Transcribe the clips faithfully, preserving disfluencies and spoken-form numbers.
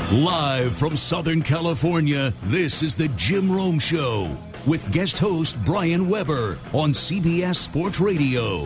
Live from Southern California, this is the Jim Rome Show with guest host Brian Weber on C B S Sports Radio.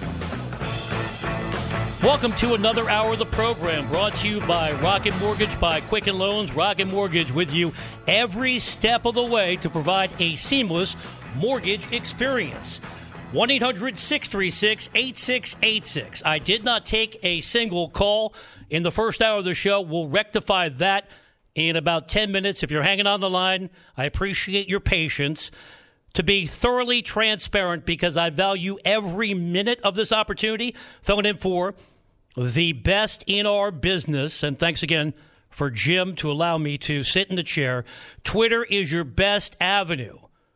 Welcome to another hour of the program brought to you by Rocket Mortgage by Quicken Loans. Rocket Mortgage with you every step of the way to provide a seamless mortgage experience. one eight hundred six three six eight six eight six. I did not take a single call in the first hour of the show. We'll rectify that in about ten minutes. If you're hanging on the line, I appreciate your patience. To be thoroughly transparent, because I value every minute of this opportunity, filling in for the best in our business. And thanks again for Jim to allow me to sit in the chair. Twitter is your best avenue.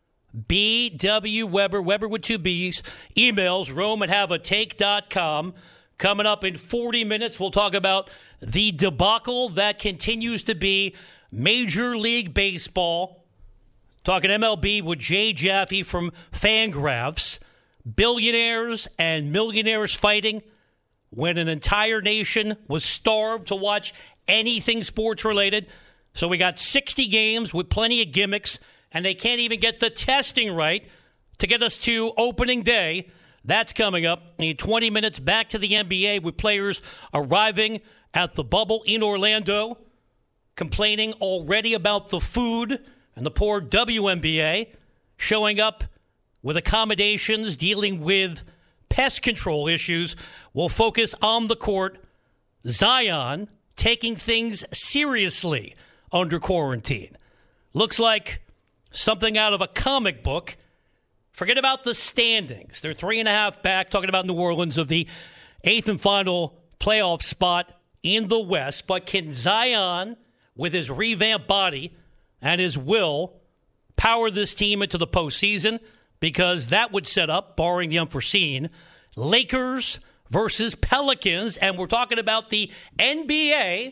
B W Weber, Weber with two B's. Emails, Rome at have a take dot com. Coming up in forty minutes, we'll talk about the debacle that continues to be Major League Baseball. Talking M L B with Jay Jaffe from Fangraphs. Billionaires and millionaires fighting when an entire nation was starved to watch anything sports-related. So we got sixty games with plenty of gimmicks, and they can't even get the testing right to get us to opening day. That's coming up in twenty minutes. Back to the N B A with players arriving at the bubble in Orlando, complaining already about the food, and the poor W N B A showing up with accommodations, dealing with pest control issues. We'll focus on the court. Zion taking things seriously under quarantine. Looks like something out of a comic book. Forget about the standings. They're three and a half back, talking about New Orleans, of the eighth and final playoff spot in the West. But can Zion, with his revamped body and his will, power this team into the postseason? Because that would set up, barring the unforeseen, Lakers versus Pelicans. And we're talking about the N B A,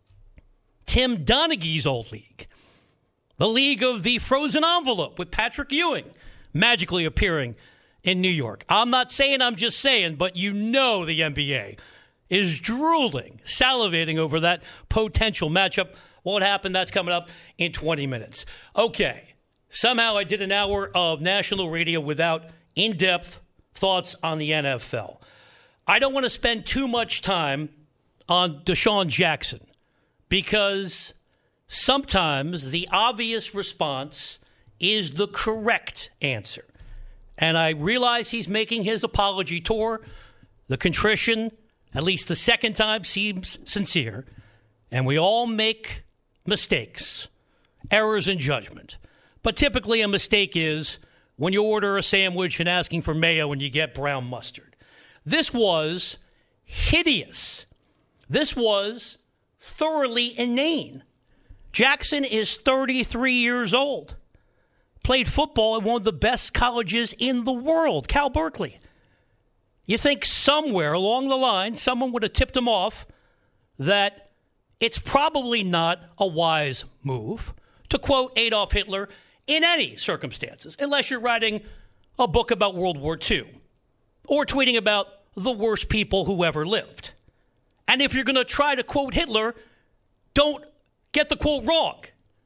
Tim Donaghy's old league. The league of the frozen envelope with Patrick Ewing magically appearing in New York. I'm not saying, I'm just saying, but you know the N B A is drooling, salivating over that potential matchup. What happened? That's coming up in twenty minutes. Okay. Somehow I did an hour of national radio without in-depth thoughts on the N F L. I don't want to spend too much time on Deshaun Jackson because sometimes the obvious response is the correct answer. And I realize he's making his apology tour. The contrition, at least the second time, seems sincere. And we all make mistakes, errors in judgment. But typically a mistake is when you order a sandwich and asking for mayo and you get brown mustard. This was hideous. This was thoroughly inane. Jackson is thirty-three years old. Played football at one of the best colleges in the world, Cal Berkeley. You think somewhere along the line someone would have tipped him off that it's probably not a wise move to quote Adolf Hitler in any circumstances, unless you're writing a book about World War Two or tweeting about the worst people who ever lived. And if you're going to try to quote Hitler, don't get the quote wrong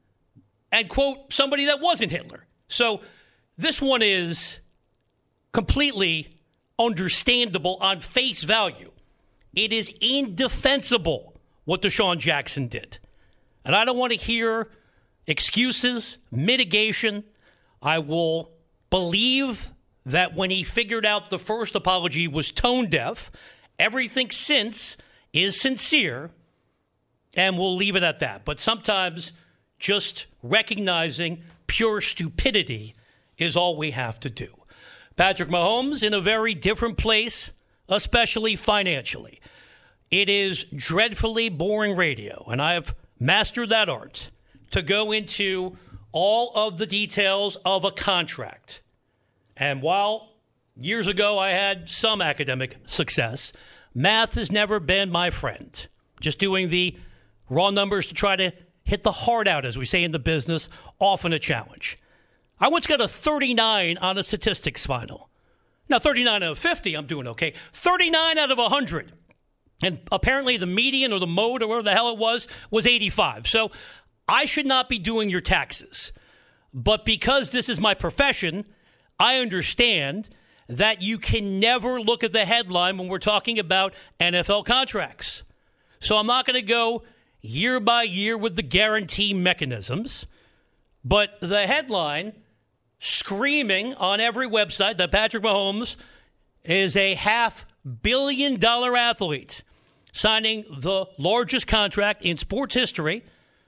and quote somebody that wasn't Hitler. So this one is completely understandable on face value. It is indefensible what Deshaun Jackson did. And I don't want to hear excuses, mitigation. I will believe that when he figured out the first apology was tone deaf, everything since is sincere, and we'll leave it at that. But sometimes just recognizing pure stupidity is all we have to do. Patrick Mahomes in a very different place, especially financially. It is dreadfully boring radio, and I have mastered that art, to go into all of the details of a contract. And while years ago I had some academic success, math has never been my friend. Just doing the raw numbers to try to hit the heart out, as we say in the business, often a challenge. I once got a thirty-nine on a statistics final. Now, thirty-nine out of fifty, I'm doing okay. thirty-nine out of one hundred. And apparently the median or the mode or whatever the hell it was was eighty-five. So I should not be doing your taxes. But because this is my profession, I understand that you can never look at the headline when we're talking about N F L contracts. So I'm not going to go year by year with the guarantee mechanisms. But the headline screaming on every website that Patrick Mahomes is a half billion dollar athlete signing the largest contract in sports history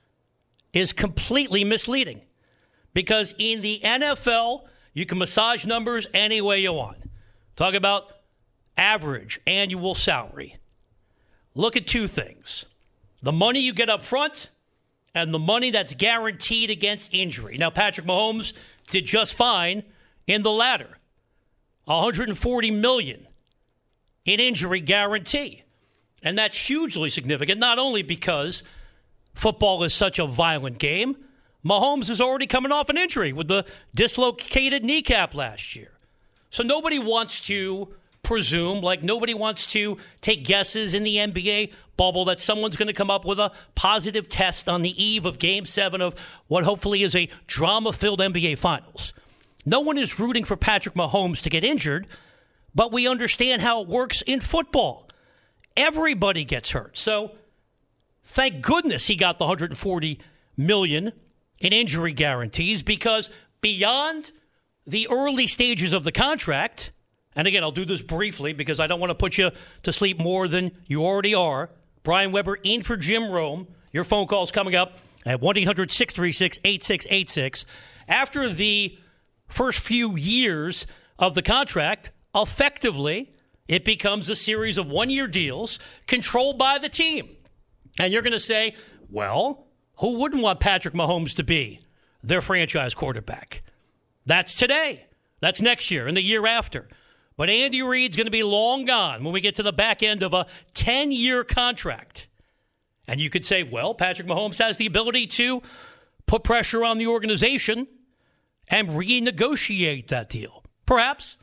is completely misleading. Because in the N F L, you can massage numbers any way you want. Talk about average annual salary. Look at two things. The money you get up front and the money that's guaranteed against injury. Now, Patrick Mahomes did just fine in the latter. one hundred forty million dollars in injury guarantee. And that's hugely significant, not only because football is such a violent game. Mahomes is already coming off an injury with the dislocated kneecap last year. So nobody wants to presume, like nobody wants to take guesses in the N B A bubble that someone's going to come up with a positive test on the eve of Game seven of what hopefully is a drama-filled N B A Finals. No one is rooting for Patrick Mahomes to get injured, but we understand how it works in football. Everybody gets hurt. So thank goodness he got the one hundred forty million dollars in injury guarantees, because beyond the early stages of the contract, and again, I'll do this briefly because I don't want to put you to sleep more than you already are. Brian Weber in for Jim Rome. Your phone call's coming up at one eight hundred six three six eight six eight six. After the first few years of the contract, effectively, it becomes a series of one-year deals controlled by the team. And you're going to say, well, who wouldn't want Patrick Mahomes to be their franchise quarterback? That's today. That's next year and the year after. But Andy Reid's going to be long gone when we get to the back end of a ten-year contract. And you could say, well, Patrick Mahomes has the ability to put pressure on the organization and renegotiate that deal. Perhaps.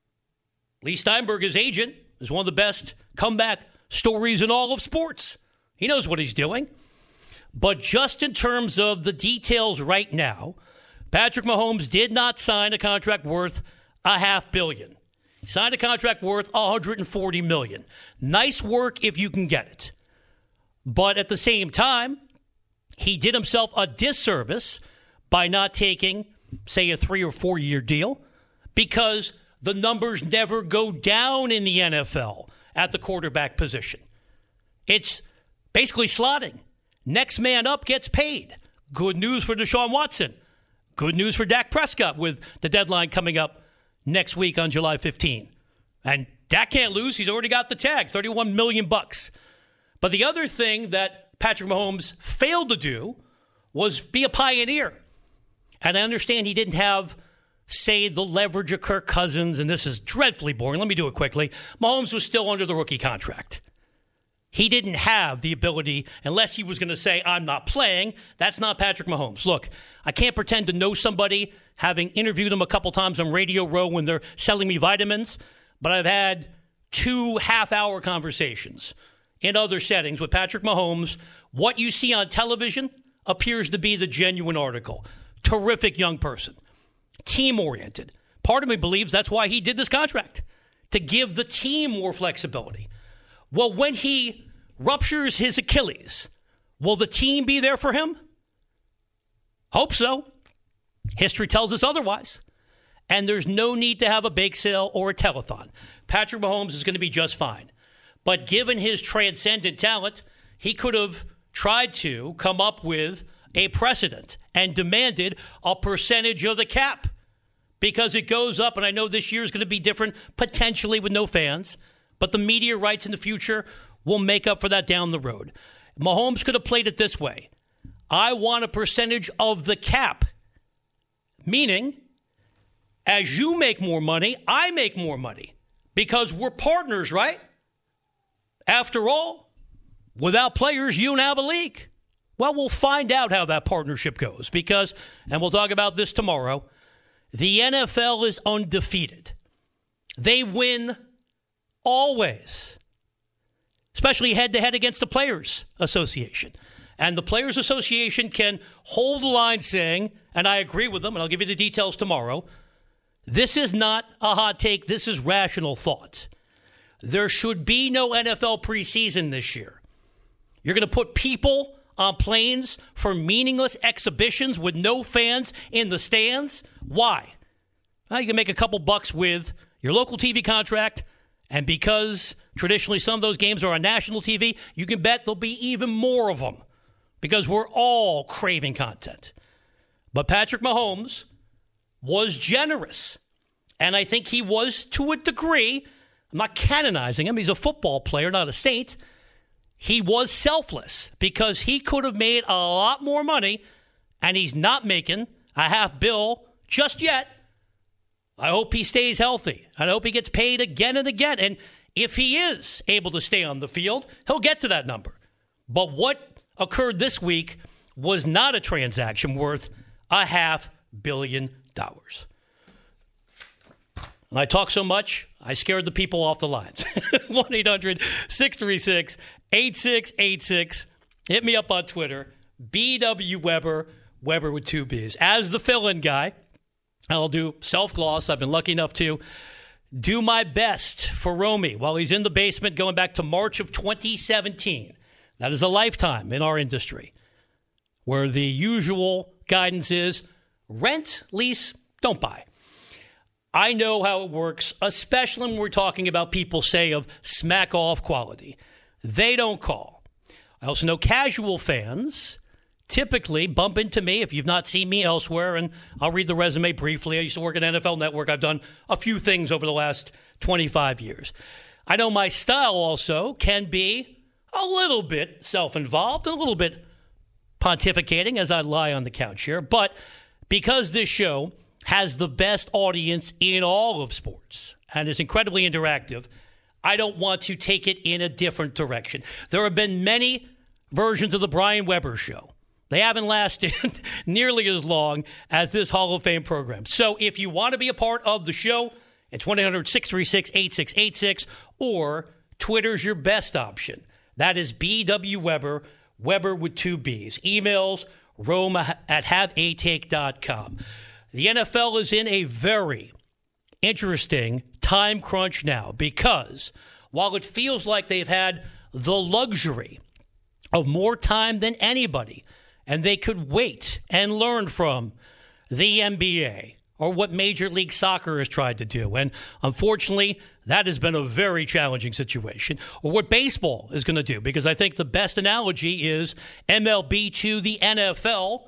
Lee Steinberg, his agent, is one of the best comeback stories in all of sports. He knows what he's doing. But just in terms of the details right now, Patrick Mahomes did not sign a contract worth a half billion. He signed a contract worth one hundred forty million dollars. Nice work if you can get it. But at the same time, he did himself a disservice by not taking, say, a three or four year deal, because the numbers never go down in the N F L at the quarterback position. It's basically slotting. Next man up gets paid. Good news for Deshaun Watson. Good news for Dak Prescott with the deadline coming up next week on July fifteenth. And Dak can't lose. He's already got the tag, thirty-one million bucks. But the other thing that Patrick Mahomes failed to do was be a pioneer. And I understand he didn't have, say, the leverage of Kirk Cousins, and this is dreadfully boring. Let me do it quickly. Mahomes was still under the rookie contract. He didn't have the ability, unless he was going to say, I'm not playing. That's not Patrick Mahomes. Look, I can't pretend to know somebody, having interviewed him a couple times on Radio Row when they're selling me vitamins, but I've had two half-hour conversations in other settings with Patrick Mahomes. What you see on television appears to be the genuine article. Terrific young person. Team-oriented. Part of me believes that's why he did this contract, to give the team more flexibility. Well, when he ruptures his Achilles, will the team be there for him? Hope so. History tells us otherwise. And there's no need to have a bake sale or a telethon. Patrick Mahomes is going to be just fine. But given his transcendent talent, he could have tried to come up with a precedent and demanded a percentage of the cap, because it goes up. And I know this year is going to be different, potentially with no fans. But the media rights in the future will make up for that down the road. Mahomes could have played it this way. I want a percentage of the cap. Meaning, as you make more money, I make more money. Because we're partners, right? After all, without players, you don't have a league. Well, we'll find out how that partnership goes. Because, and we'll talk about this tomorrow, the N F L is undefeated. They win always. especially head-to-head against the Players Association. And the Players Association can hold the line saying, and I agree with them, and I'll give you the details tomorrow, this is not a hot take, this is rational thought. There should be no N F L preseason this year. You're going to put people on planes for meaningless exhibitions with no fans in the stands? Why? Well, you can make a couple bucks with your local T V contract, and because traditionally some of those games are on national T V, you can bet there'll be even more of them because we're all craving content. But Patrick Mahomes was generous, and I think he was to a degree. I'm not canonizing him. He's a football player, not a saint. He was selfless because he could have made a lot more money, and he's not making a half bill just yet. I hope he stays healthy. I hope he gets paid again and again. And if he is able to stay on the field, he'll get to that number. But what occurred this week was not a transaction worth a half billion dollars. And I talk so much, I scared the people off the lines. one eight hundred six three six eight six eight six. Hit me up on Twitter. B W Weber, Weber with two B's. As the fill-in guy, I'll do self-gloss. I've been lucky enough to do my best for Romy while he's in the basement going back to March of twenty seventeen. That is a lifetime in our industry where the usual guidance is rent, lease, don't buy. I know how it works, especially when we're talking about people, say, of smack-off quality. They don't call. I also know casual fans typically bump into me if you've not seen me elsewhere, and I'll read the resume briefly. I used to work at N F L Network. I've done a few things over the last twenty-five years. I know my style also can be a little bit self-involved and a little bit pontificating as I lie on the couch here, but because this show has the best audience in all of sports and is incredibly interactive, I don't want to take it in a different direction. There have been many versions of the Brian Weber Show. They haven't lasted nearly as long as this Hall of Fame program. So if you want to be a part of the show, it's one eight hundred six three six eight six eight six, or Twitter's your best option. That is B W Weber, Weber with two B's. Emails, Rome at have a take dot com. The N F L is in a very interesting time crunch now because while it feels like they've had the luxury of more time than anybody, and they could wait and learn from the N B A or what Major League Soccer has tried to do, and unfortunately, that has been a very challenging situation, or what baseball is going to do, because I think the best analogy is M L B to the N F L,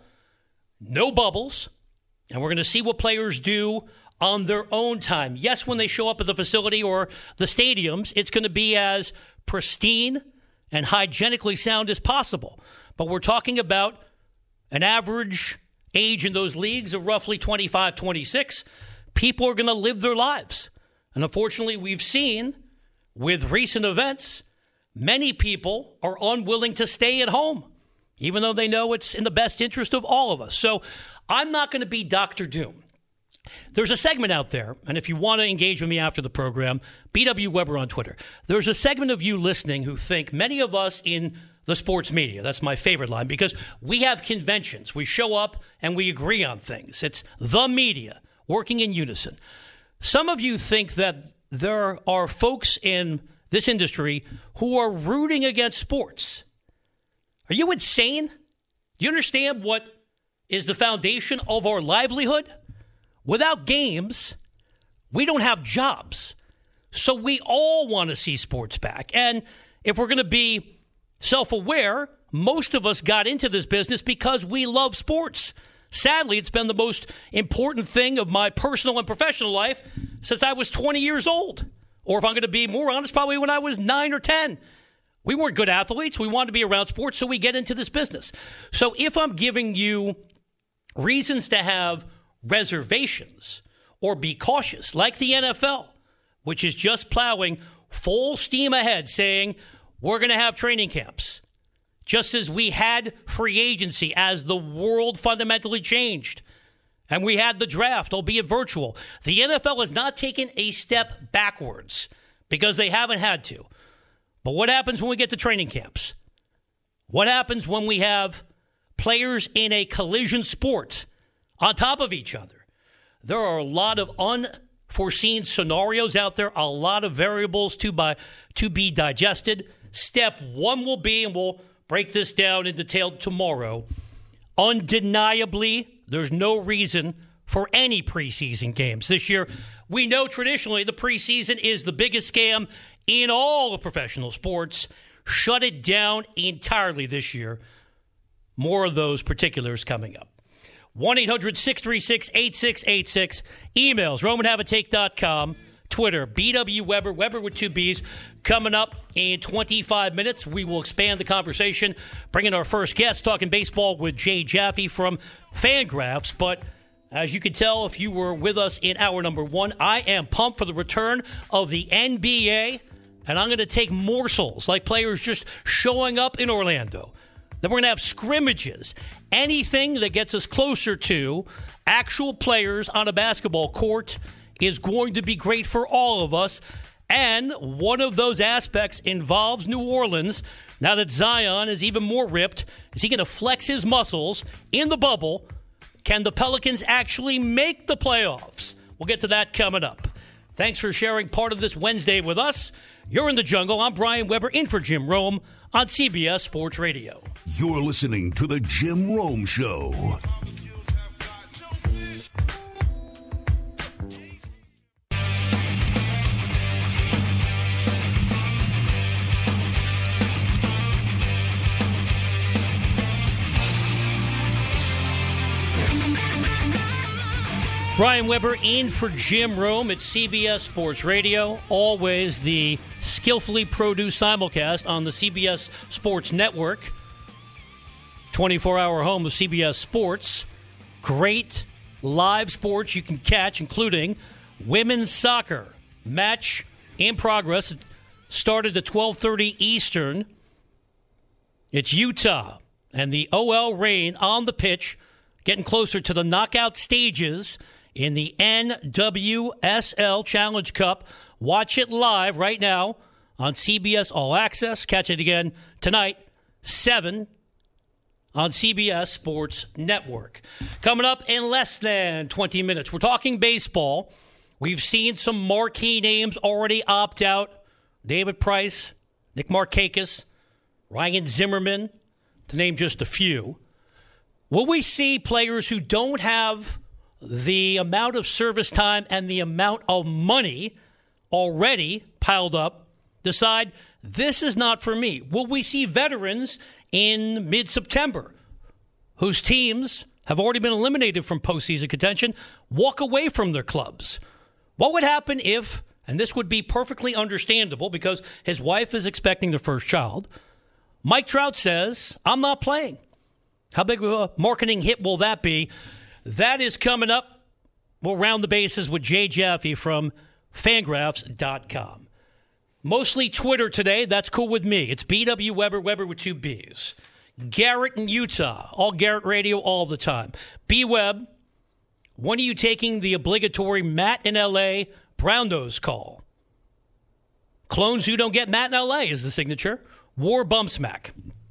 no bubbles. And we're going to see what players do on their own time. Yes, when they show up at the facility or the stadiums, it's going to be as pristine and hygienically sound as possible. But we're talking about an average age in those leagues of roughly twenty-five, twenty-six. People are going to live their lives. And unfortunately, we've seen with recent events, many people are unwilling to stay at home, even though they know it's in the best interest of all of us. So I'm not going to be Doctor Doom. There's a segment out there, and if you want to engage with me after the program, B W Weber on Twitter. There's a segment of you listening who think many of us in the sports media, that's my favorite line, because we have conventions. We show up and we agree on things. It's the media working in unison. Some of you think that there are folks in this industry who are rooting against sports. Are you insane? Do you understand what is the foundation of our livelihood? Without games, we don't have jobs. So we all want to see sports back. And if we're going to be self-aware, most of us got into this business because we love sports. Sadly, it's been the most important thing of my personal and professional life since I was twenty years old. Or if I'm going to be more honest, probably when I was nine or ten. We weren't good athletes. We wanted to be around sports, so we get into this business. So if I'm giving you reasons to have reservations or be cautious, like the N F L, which is just plowing full steam ahead, saying we're going to have training camps, just as we had free agency as the world fundamentally changed. And we had the draft, albeit virtual. The N F L has not taken a step backwards because they haven't had to. But what happens when we get to training camps? What happens when we have players in a collision sport on top of each other? There are a lot of unforeseen scenarios out there, a lot of variables to, by, to be digested. Step one will be, and we'll break this down in detail tomorrow, undeniably, there's no reason for any preseason games this year. We know traditionally the preseason is the biggest scam in all of professional sports. Shut it down entirely this year. More of those particulars coming up. one eight hundred six three six eight six eight six. Emails, roman have a take dot com. Twitter, B W Weber, Weber with two B's. Coming up in twenty-five minutes, we will expand the conversation, bring in our first guest, talking baseball with Jay Jaffe from Fangraphs. But as you can tell, if you were with us in hour number one, I am pumped for the return of the N B A, and I'm going to take morsels, like players just showing up in Orlando. Then we're going to have scrimmages, anything that gets us closer to actual players on a basketball court is going to be great for all of us. And one of those aspects involves New Orleans. Now that Zion is even more ripped, is he going to flex his muscles in the bubble? Can the Pelicans actually make the playoffs? We'll get to that coming up. Thanks for sharing part of this Wednesday with us. You're in the jungle. I'm Brian Weber, in for Jim Rome on C B S Sports Radio. You're listening to The Jim Rome Show. Brian Weber in for Jim Rome at C B S Sports Radio. Always the skillfully produced simulcast on the C B S Sports Network. twenty-four hour home of C B S Sports. Great live sports you can catch, including women's soccer. Match in progress. It started at twelve thirty Eastern. It's Utah and the O L Reign on the pitch, getting closer to the knockout stages in the N W S L Challenge Cup. Watch it live right now on C B S All Access. Catch it again tonight, seven on C B S Sports Network. Coming up in less than twenty minutes, we're talking baseball. We've seen some marquee names already opt out. David Price, Nick Markakis, Ryan Zimmerman, to name just a few. Will we see players who don't have the amount of service time and the amount of money already piled up decide this is not for me? Will we see veterans in mid-September whose teams have already been eliminated from postseason contention walk away from their clubs? What would happen if, and this would be perfectly understandable because his wife is expecting their first child, Mike Trout says, I'm not playing. How big of a marketing hit will that be? That is coming up. We'll round the bases with Jay Jaffe from Fangraphs dot com. Mostly Twitter today. That's cool with me. It's B W Weber, Weber with two B's. Garrett in Utah. All Garrett radio all the time. B-Web, when are you taking the obligatory Matt in L A Brown Nose call? Clones who don't get Matt in L A is the signature. War bum smack.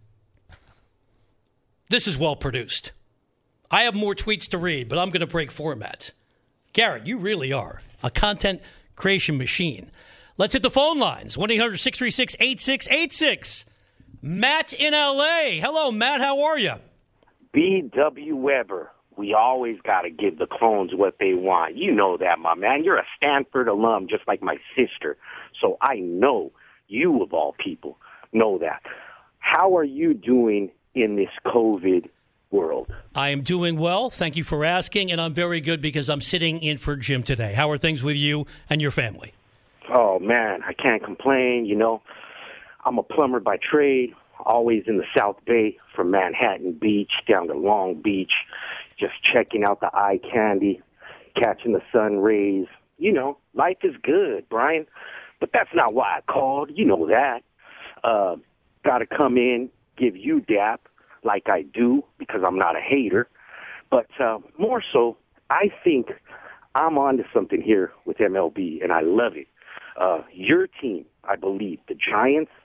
This is well produced. I have more tweets to read, but I'm going to break format. Garrett, you really are a content creation machine. Let's hit the phone lines. one eight hundred six three six eight six eight six. Matt in L A. Hello, Matt. How are you? B W Weber. We always got to give the clones what they want. You know that, my man. You're a Stanford alum just like my sister. So I know you, of all people, know that. How are you doing in this COVID world? I am doing well. Thank you for asking, and I'm very good because I'm sitting in for Jim today. How are things with you and your family? Oh, man, I can't complain. You know, I'm a plumber by trade, always in the South Bay from Manhattan Beach down to Long Beach, just checking out the eye candy, catching the sun rays. You know, life is good, Brian, but that's not why I called. You know that. Uh, got to come in, give you dap like I do because I'm not a hater. But uh, more so, I think I'm onto something here with M L B, and I love it. Uh, your team, I believe, the Giants,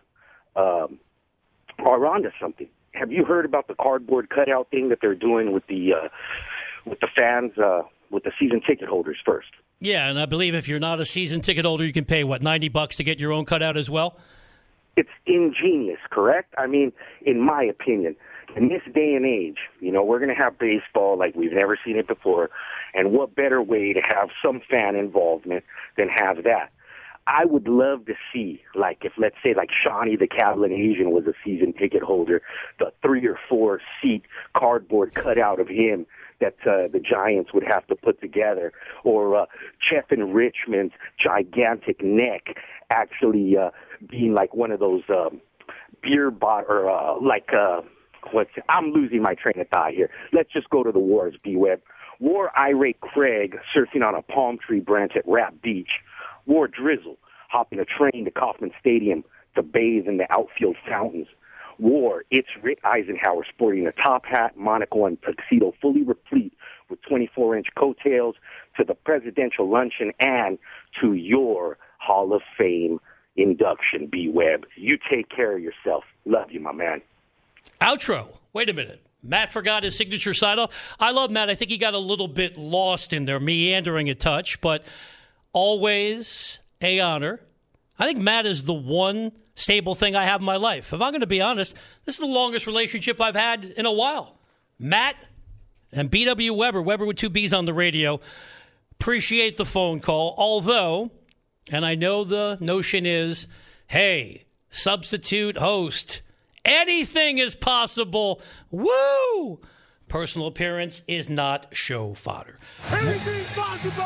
um, are onto something. Have you heard about the cardboard cutout thing that they're doing with the uh, with the fans, uh, with the season ticket holders first? Yeah, and I believe if you're not a season ticket holder, you can pay, what, ninety bucks to get your own cutout as well? It's ingenious, correct? I mean, in my opinion, in this day and age, you know, we're going to have baseball like we've never seen it before, and what better way to have some fan involvement than have that? I would love to see, like, if, let's say, like, Shawnee the Catalan Asian was a season ticket holder, the three or four seat cardboard cutout of him that uh, the Giants would have to put together, or uh, Cheffin Richmond's gigantic neck actually uh, being like one of those um, beer bot or uh, like uh, what's I'm losing my train of thought here. Let's just go to the wars, B-Web. War irate Craig surfing on a palm tree branch at Rap Beach. War Drizzle hopping a train to Kauffman Stadium to bathe in the outfield fountains. War It's Rick Eisenhower sporting a top hat, monocle, and tuxedo fully replete with twenty-four inch coattails to the presidential luncheon and to your Hall of Fame induction, B-Web. You take care of yourself. Love you, my man. Outro. Wait a minute. Matt forgot his signature sign-off. I love Matt. I think he got a little bit lost in there, meandering a touch, but always a honor. I think Matt is the one stable thing I have in my life. If I'm going to be honest, this is the longest relationship I've had in a while. Matt and B W. Weber, Weber with two B's on the radio, appreciate the phone call. Although, and I know the notion is, hey, substitute host, anything is possible. Woo! Personal appearance is not show fodder. Anything's possible!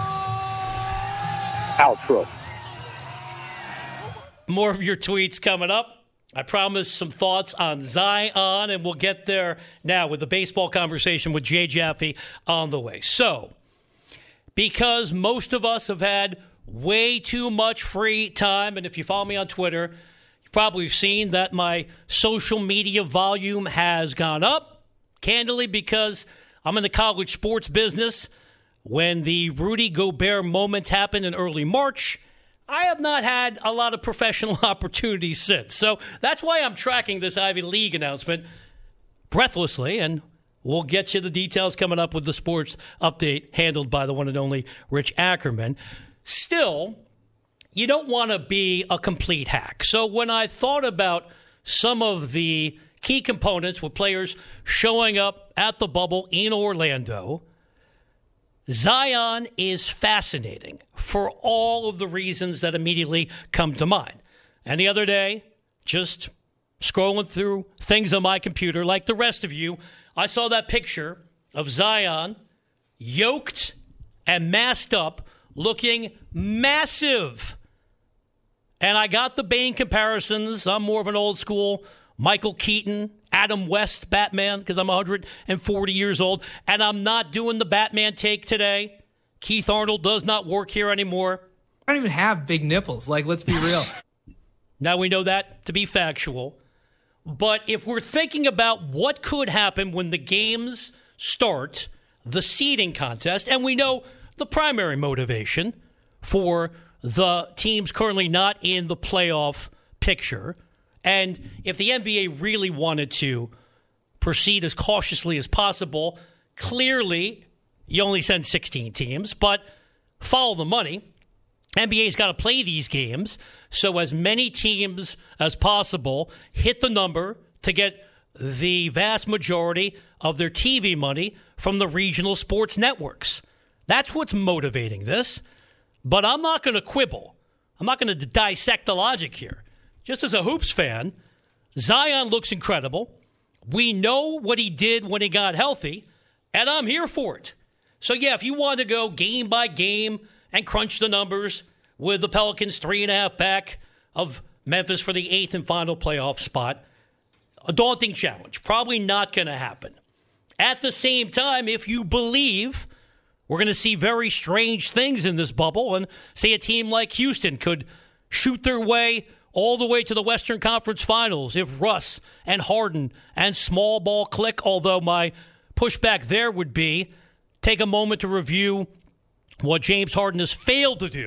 Outro. More of your tweets coming up. I promised some thoughts on Zion, and we'll get there now with the baseball conversation with Jay Jaffe on the way. So, because most of us have had way too much free time, and if you follow me on Twitter, you've probably seen that my social media volume has gone up, candidly, because I'm in the college sports business. When the Rudy Gobert moments happened in early March, I have not had a lot of professional opportunities since. So that's why I'm tracking this Ivy League announcement breathlessly, and we'll get you the details coming up with the sports update handled by the one and only Rich Ackerman. Still, you don't want to be a complete hack. So when I thought about some of the key components with players showing up at the bubble in Orlando, Zion is fascinating for all of the reasons that immediately come to mind. And the other day, just scrolling through things on my computer like the rest of you, I saw that picture of Zion yoked and masked up, looking massive. And I got the Bane comparisons. I'm more of an old school Michael Keaton, Adam West Batman, because I'm one hundred forty years old, and I'm not doing the Batman take today. Keith Arnold does not work here anymore. I don't even have big nipples. Like, let's be real. Now we know that to be factual. But if we're thinking about what could happen when the games start, the seeding contest, and we know the primary motivation for the teams currently not in the playoff picture, and if the N B A really wanted to proceed as cautiously as possible, clearly you only send sixteen teams, but follow the money. N B A's got to play these games, so as many teams as possible hit the number to get the vast majority of their T V money from the regional sports networks. That's what's motivating this. But I'm not going to quibble. I'm not going to dissect the logic here. Just as a Hoops fan, Zion looks incredible. We know what he did when he got healthy, and I'm here for it. So, yeah, if you want to go game by game and crunch the numbers with the Pelicans three and a half back of Memphis for the eighth and final playoff spot, a daunting challenge. Probably not going to happen. At the same time, if you believe we're going to see very strange things in this bubble, and say a team like Houston could shoot their way all the way to the Western Conference Finals if Russ and Harden and small ball click, although my pushback there would be take a moment to review what James Harden has failed to do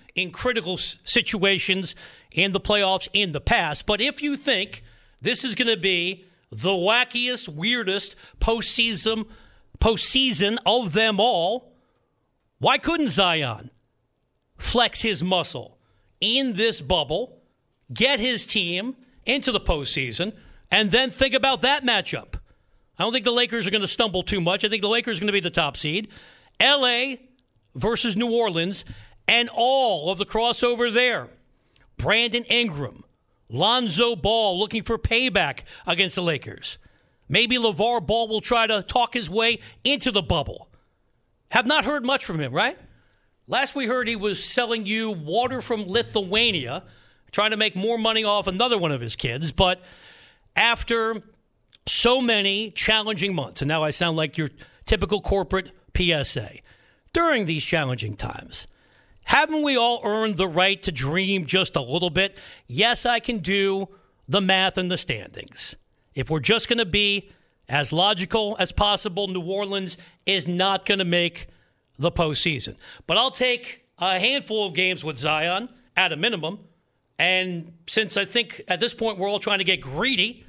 in critical situations in the playoffs in the past. But if you think this is going to be the wackiest, weirdest postseason, postseason of them all, why couldn't Zion flex his muscle in this bubble, get his team into the postseason, and then think about that matchup? I don't think the Lakers are going to stumble too much. I think the Lakers are going to be the top seed. L A versus New Orleans, and all of the crossover there. Brandon Ingram, Lonzo Ball looking for payback against the Lakers. Maybe LeVar Ball will try to talk his way into the bubble. Have not heard much from him, right? Last we heard he was selling you water from Lithuania, trying to make more money off another one of his kids. But after so many challenging months, and now I sound like your typical corporate P S A, during these challenging times, haven't we all earned the right to dream just a little bit? Yes, I can do the math and the standings. If we're just going to be as logical as possible, New Orleans is not going to make the postseason. But I'll take a handful of games with Zion at a minimum. And since I think at this point we're all trying to get greedy,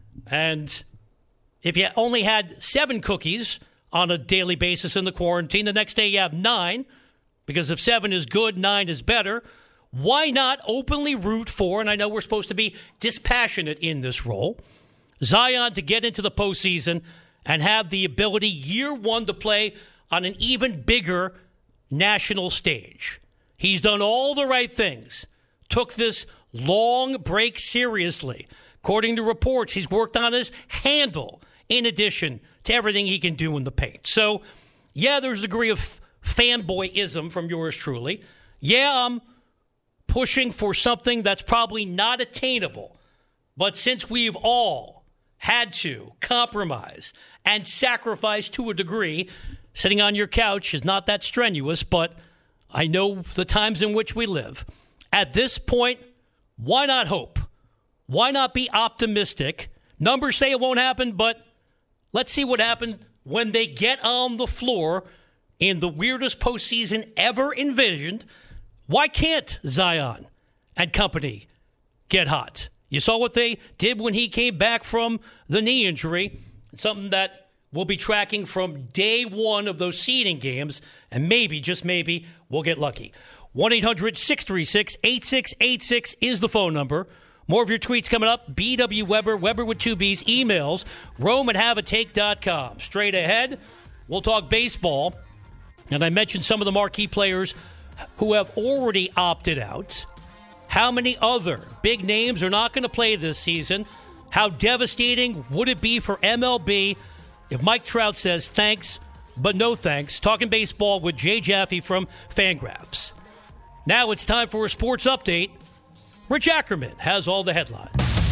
and if you only had seven cookies on a daily basis in the quarantine, the next day you have nine, because if seven is good, nine is better. Why not openly root for, and I know we're supposed to be dispassionate in this role, Zion to get into the postseason and have the ability year one to play on an even bigger national stage. He's done all the right things, took this long break seriously. According to reports, he's worked on his handle in addition to everything he can do in the paint. So, yeah, there's a degree of fanboyism from yours truly. Yeah, I'm pushing for something that's probably not attainable. But since we've all had to compromise and sacrifice to a degree, sitting on your couch is not that strenuous, but I know the times in which we live. At this point, why not hope? Why not be optimistic? Numbers say it won't happen, but let's see what happened when they get on the floor in the weirdest postseason ever envisioned. Why can't Zion and company get hot? You saw what they did when he came back from the knee injury, something that we'll be tracking from day one of those seeding games, and maybe, just maybe, we'll get lucky. one eight hundred six three six eight six eight six is the phone number. More of your tweets coming up. B W Weber, Weber with two B's, emails, Rome at have a take dot com. Straight ahead, we'll talk baseball. And I mentioned some of the marquee players who have already opted out. How many other big names are not going to play this season? How devastating would it be for M L B if Mike Trout says thanks, but no thanks? Talking baseball with Jay Jaffe from Fangraphs. Now it's time for a sports update. Rich Ackerman has all the headlines.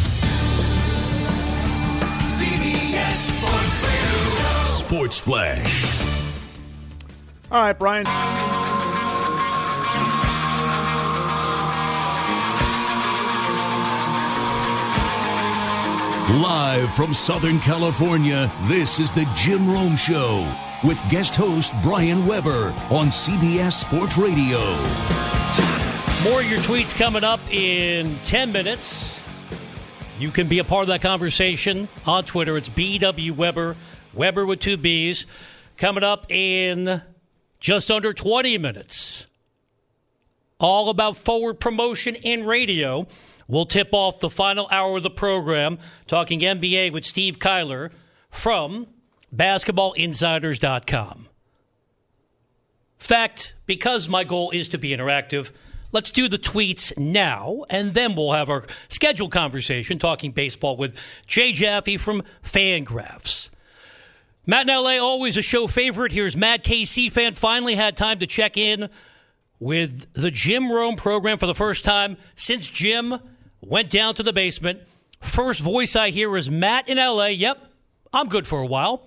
C B S Sports Radio. Sports Flash. All right, Brian. Live from Southern California, this is the Jim Rome Show with guest host Brian Weber on C B S Sports Radio. More of your tweets coming up in ten minutes. You can be a part of that conversation on Twitter. It's B W Weber, Weber with two B's. Coming up in just under twenty minutes. All about forward promotion in radio. We'll tip off the final hour of the program, talking N B A with Steve Kyler from basketball insiders dot com. Fact, because my goal is to be interactive, let's do the tweets now, and then we'll have our scheduled conversation talking baseball with Jay Jaffe from Fangraphs. Matt in L A, always a show favorite. Here's Matt, K C fan, finally had time to check in with the Jim Rome program for the first time since Jim went down to the basement. First voice I hear is Matt in L A. Yep, I'm good for a while.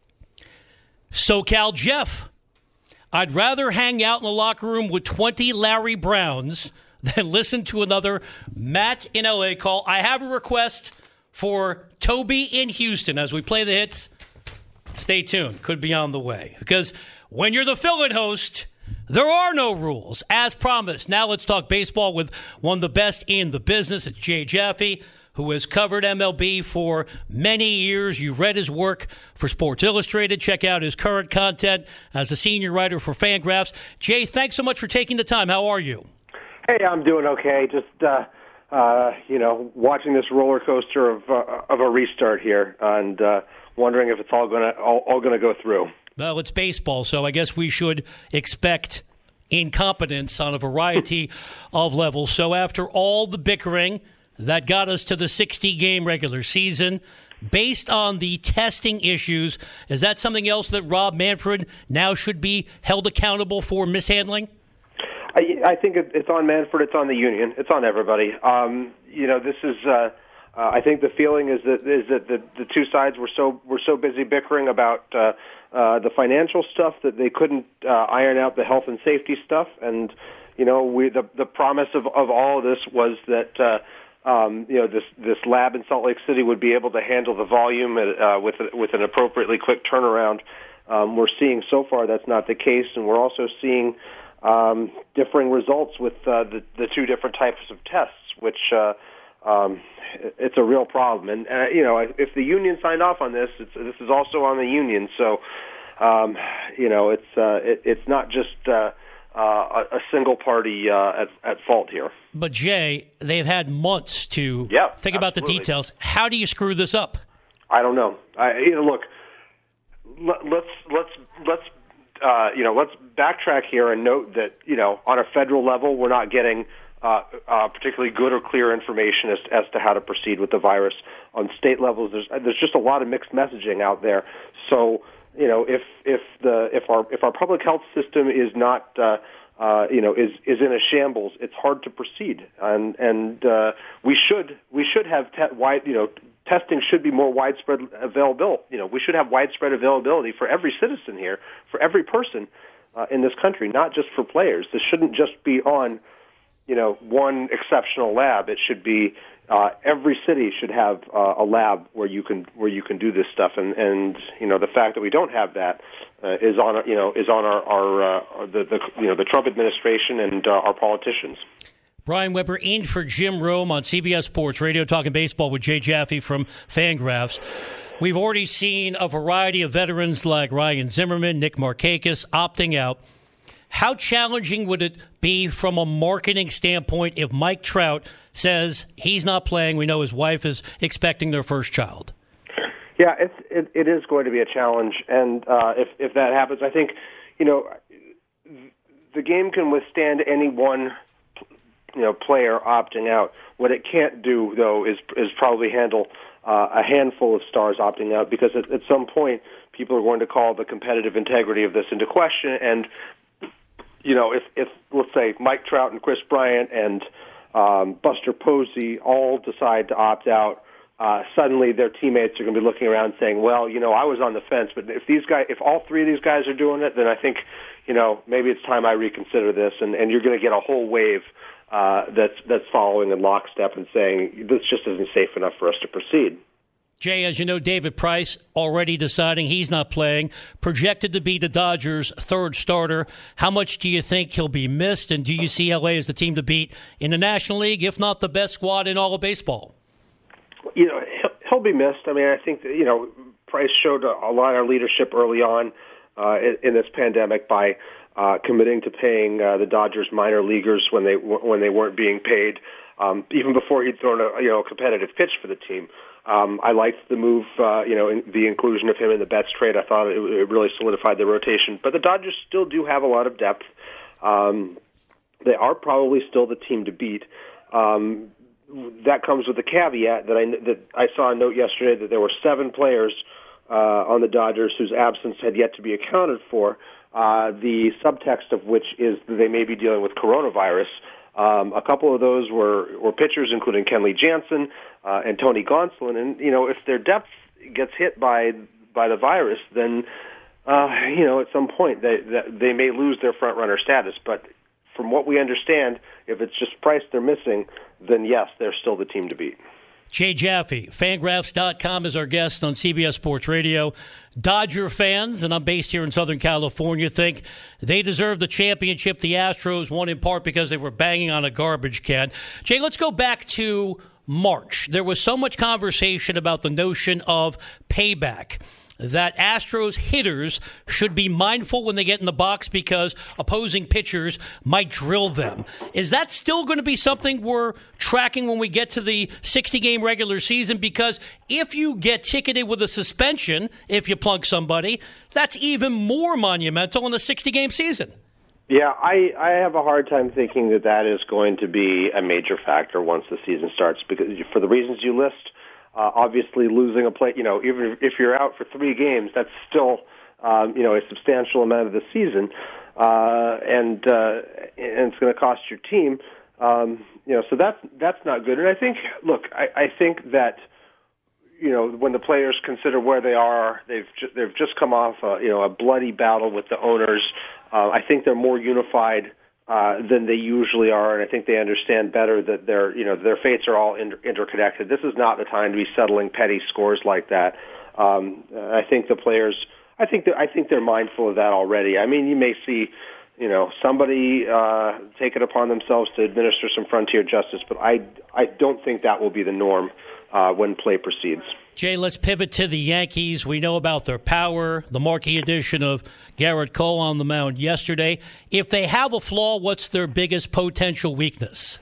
SoCal Jeff. I'd rather hang out in the locker room with twenty Larry Browns than listen to another Matt in L A call. I have a request for Toby in Houston as we play the hits. Stay tuned. Could be on the way. Because when you're the fill-in host, There are no rules, as promised. Now let's talk baseball with one of the best in the business. It's Jay Jaffe, who has covered M L B for many years. You've read his work for Sports Illustrated. Check out his current content as a senior writer for Fangraphs. Jay, thanks so much for taking the time. How are you? Hey, I'm doing okay. Just, uh, uh, you know, watching this roller coaster of uh, of a restart here and uh, wondering if it's all going to all, all going to go through. Well, it's baseball, so I guess we should expect incompetence on a variety of levels. So after all the bickering that got us to the sixty-game regular season, based on the testing issues, is that something else that Rob Manfred now should be held accountable for mishandling? I, I think it's on Manfred, it's on the union, it's on everybody. Um, you know, this is. Uh, uh, I think the feeling is that is that the, the two sides were so were so busy bickering about uh, uh, the financial stuff that they couldn't uh, iron out the health and safety stuff. And you know, we the the promise of, of all of this was that. Uh, Um, you know, this this lab in Salt Lake City would be able to handle the volume uh, with a, with an appropriately quick turnaround. Um, we're seeing so far that's not the case, and we're also seeing um, differing results with uh, the the two different types of tests, which uh, um, it's a real problem. And uh, you know, if the union signed off on this, it's, this is also on the union. So um, you know, it's uh, it, it's not just. Uh, Uh, a, a single party uh, at, at fault here. But, Jay, they've had months to yep, think about absolutely. the details. How do you screw this up? I don't know. I, you know, look, let, let's let's let's uh, you know let's backtrack here and note that you know on a federal level we're not getting uh, uh, particularly good or clear information as as to how to proceed with the virus. On state levels, there's there's just a lot of mixed messaging out there. So. You know, if if the if our if our public health system is not uh, uh, you know is is in a shambles, it's hard to proceed, and and uh, we should we should have te- wide you know testing should be more widespread available. You know, we should have widespread availability for every citizen here, for every person uh, in this country, not just for players. This shouldn't just be on you know one exceptional lab. It should be. Uh, every city should have uh, a lab where you can where you can do this stuff, and, and you know the fact that we don't have that uh, is on you know is on our, our uh, the, the you know the Trump administration and uh, our politicians. Brian Weber in for Jim Rome on C B S Sports Radio, talking baseball with Jay Jaffe from Fangraphs. We've already seen a variety of veterans like Ryan Zimmerman, Nick Markakis opting out. How challenging would it be from a marketing standpoint if Mike Trout says he's not playing? We know his wife is expecting their first child. Yeah, it's, it, it is going to be a challenge. And uh, if, if that happens, I think, you know, the game can withstand any one, you know, player opting out. What it can't do, though, is, is probably handle uh, a handful of stars opting out, because at, at some point people are going to call the competitive integrity of this into question. And you know, if, if let's say Mike Trout and Chris Bryant and um, Buster Posey all decide to opt out, uh, suddenly their teammates are going to be looking around saying, well, you know, I was on the fence, but if these guys, if all three of these guys are doing it, then I think, you know, maybe it's time I reconsider this. And, and you're going to get a whole wave uh, that's that's following in lockstep and saying this just isn't safe enough for us to proceed. Jay, as you know, David Price already deciding he's not playing, projected to be the Dodgers' third starter. How much do you think he'll be missed, and do you see L A as the team to beat in the National League, if not the best squad in all of baseball? You know, he'll, he'll be missed. I mean, I think that, you know, Price showed a, a lot of leadership early on uh, in, in this pandemic by uh, committing to paying uh, the Dodgers minor leaguers when they when they weren't being paid, um, even before he'd thrown a you know competitive pitch for the team. Um, I liked the move, uh, you know, in, the inclusion of him in the Betts trade. I thought it, it really solidified the rotation. But the Dodgers still do have a lot of depth. Um, they are probably still the team to beat. Um, that comes with the caveat that I that I saw a note yesterday that there were seven players uh, on the Dodgers whose absence had yet to be accounted for. Uh, the subtext of which is that they may be dealing with coronavirus. Um, a couple of those were, were pitchers, including Kenley Jansen uh, and Tony Gonsolin. And, you know, if their depth gets hit by by the virus, then, uh, you know, at some point they, they may lose their front-runner status. But from what we understand, if it's just Price they're missing, then, yes, they're still the team to beat. Jay Jaffe, Fangraphs dot com is our guest on C B S Sports Radio. Dodger fans, and I'm based here in Southern California, think they deserve the championship the Astros won in part because they were banging on a garbage can. Jay, let's go back to March. There was so much conversation about the notion of payback, that Astros hitters should be mindful when they get in the box because opposing pitchers might drill them. Is that still going to be something we're tracking when we get to the sixty-game regular season? Because if you get ticketed with a suspension, if you plunk somebody, that's even more monumental in a sixty-game season. Yeah, I, I have a hard time thinking that that is going to be a major factor once the season starts, because for the reasons you list. Uh, obviously, losing a play, you know, even if you're out for three games, that's still, um, you know, a substantial amount of the season, uh, and uh, and it's going to cost your team, um, you know. So that's that's not good. And I think, look, I, I think that, you know, when the players consider where they are, they've ju- they've just come off, a, you know, a bloody battle with the owners. Uh, I think they're more unified Uh, than they usually are, and I think they understand better that their, you know, their fates are all inter- interconnected. This is not the time to be settling petty scores like that. Um, I think the players, I think that I think they're mindful of that already. I mean, you may see, you know, somebody uh, take it upon themselves to administer some frontier justice, but I I don't think that will be the norm uh, when play proceeds. Jay, let's pivot to the Yankees. We know about their power, the marquee addition of Garrett Cole on the mound yesterday. If they have a flaw, what's their biggest potential weakness?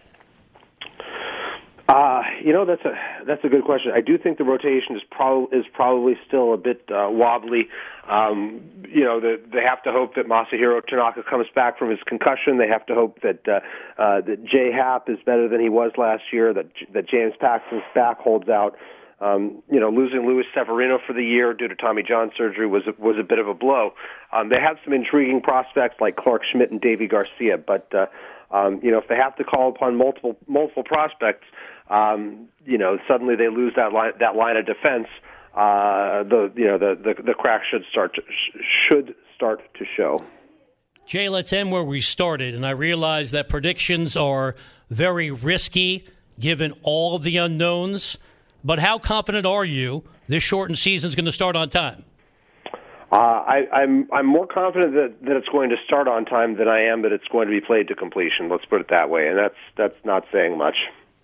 Uh, you know, that's a that's a good question. I do think the rotation is, prob- is probably still a bit uh, wobbly. Um, you know, the, they have to hope that Masahiro Tanaka comes back from his concussion. They have to hope that uh, uh, that J Happ is better than he was last year, that that James Paxton's back holds out. Um, you know, losing Luis Severino for the year due to Tommy John surgery was a, was a bit of a blow. Um, they have some intriguing prospects like Clark Schmidt and Davy Garcia, but uh, um, you know, if they have to call upon multiple multiple prospects, um, you know, suddenly they lose that line that line of defense. Uh, the you know the, the the cracks should start to, should start to show. Jay, let's end where we started, and I realize that predictions are very risky given all of the unknowns. But how confident are you this shortened season is going to start on time? Uh, I, I'm I'm more confident that, that it's going to start on time than I am that it's going to be played to completion. Let's put it that way, and that's that's not saying much.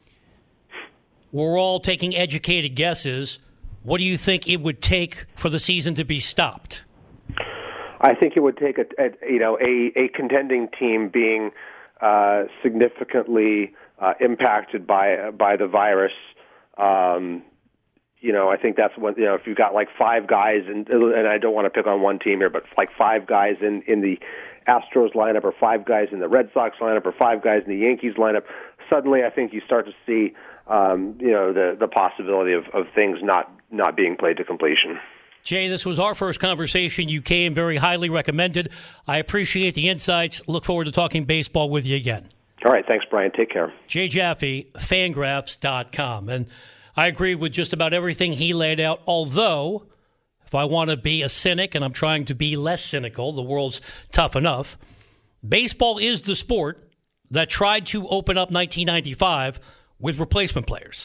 We're all taking educated guesses. What do you think it would take for the season to be stopped? I think it would take a, a you know a, a contending team being uh, significantly uh, impacted by by the virus. Um, you know, I think that's what, you know, if you've got like five guys, and and I don't want to pick on one team here, but like five guys in, in the Astros lineup or five guys in the Red Sox lineup or five guys in the Yankees lineup, suddenly I think you start to see, um, you know, the, the possibility of, of things not, not being played to completion. Jay, this was our first conversation. You came very highly recommended. I appreciate the insights. Look forward to talking baseball with you again. All right. Thanks, Brian. Take care. Jay Jaffe, Fangraphs dot com. And I agree with just about everything he laid out, although if I want to be a cynic, and I'm trying to be less cynical, the world's tough enough, baseball is the sport that tried to open up nineteen ninety-five with replacement players.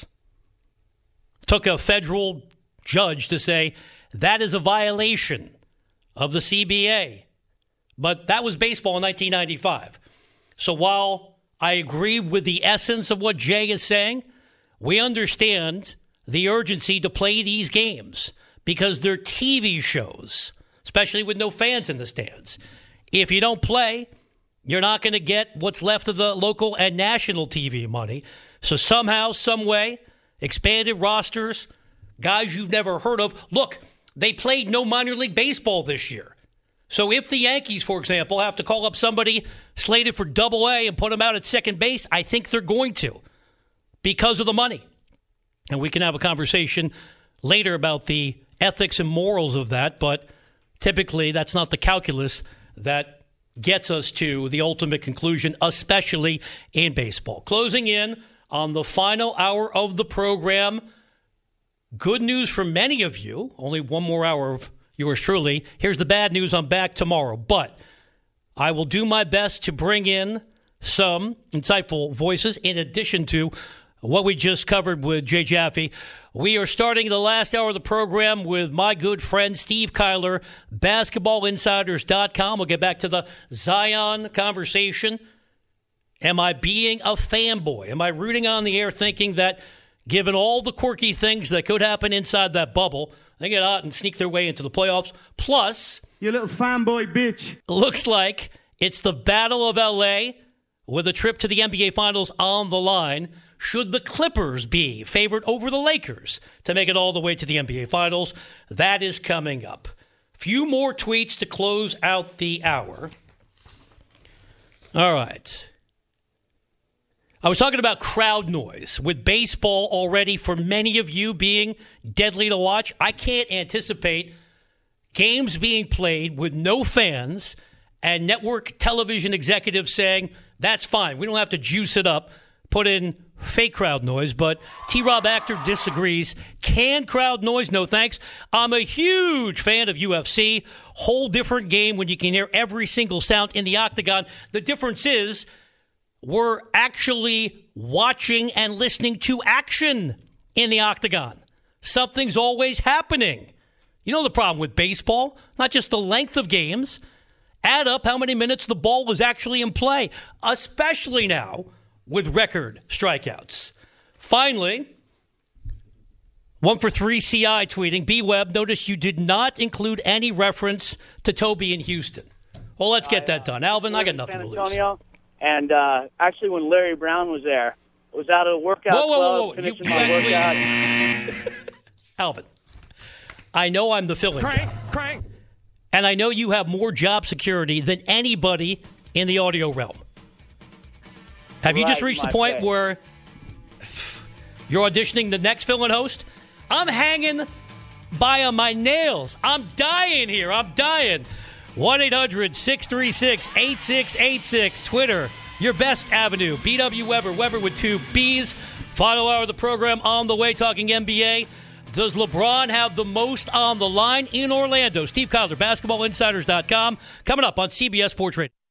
Took a federal judge to say that is a violation of the C B A. But that was baseball in nineteen ninety-five. So while I agree with the essence of what Jay is saying, we understand the urgency to play these games because they're T V shows, especially with no fans in the stands. If you don't play, you're not going to get what's left of the local and national T V money. So somehow, some way, expanded rosters, guys you've never heard of. Look, they played no minor league baseball this year. So if the Yankees, for example, have to call up somebody slated for double A and put them out at second base, I think they're going to because of the money. And we can have a conversation later about the ethics and morals of that, but typically that's not the calculus that gets us to the ultimate conclusion, especially in baseball. Closing in on the final hour of the program. Good news for many of you. Only one more hour of yours truly. Here's the bad news. I'm back tomorrow. But I will do my best to bring in some insightful voices in addition to what we just covered with Jay Jaffe. We are starting the last hour of the program with my good friend Steve Kyler, basketball insiders dot com. We'll get back to the Zion conversation. Am I being a fanboy? Am I rooting on the air thinking that given all the quirky things that could happen inside that bubble, they get out and sneak their way into the playoffs? Plus, you little fanboy bitch. Looks like it's the Battle of L A with a trip to the N B A Finals on the line. Should the Clippers be favored over the Lakers to make it all the way to the N B A Finals? That is coming up. Few more tweets to close out the hour. All right. I was talking about crowd noise with baseball already for many of you being deadly to watch. I can't anticipate games being played with no fans and network television executives saying, that's fine. We don't have to juice it up, put in fake crowd noise. But T-Rob Actor disagrees. Canned crowd noise, no thanks. I'm a huge fan of U F C. Whole different game when you can hear every single sound in the octagon. The difference is we're actually watching and listening to action in the octagon. Something's always happening. You know the problem with baseball? Not just the length of games. Add up how many minutes the ball was actually in play, especially now with record strikeouts. Finally, one for three C I tweeting, B-Web, notice you did not include any reference to Toby in Houston. Well, let's get that done. Alvin, I got nothing to lose. And uh, actually, when Larry Brown was there, I was out of the workout whoa, whoa, whoa, whoa. club, finishing you, my you workout. Alvin, I know I'm the fill-in Crank, guy. crank. And I know you have more job security than anybody in the audio realm. Have you Right, just reached the my point pay. where you're auditioning the next fill-in host? I'm hanging by on my nails. I'm dying here. I'm dying. one eight hundred six three six eight six eight six. Twitter, your best avenue. B W Weber, Weber with two B's. Final hour of the program on the way, talking N B A. Does LeBron have the most on the line in Orlando? Steve Kyler, basketball insiders dot com. Coming up on C B S Sports Radio.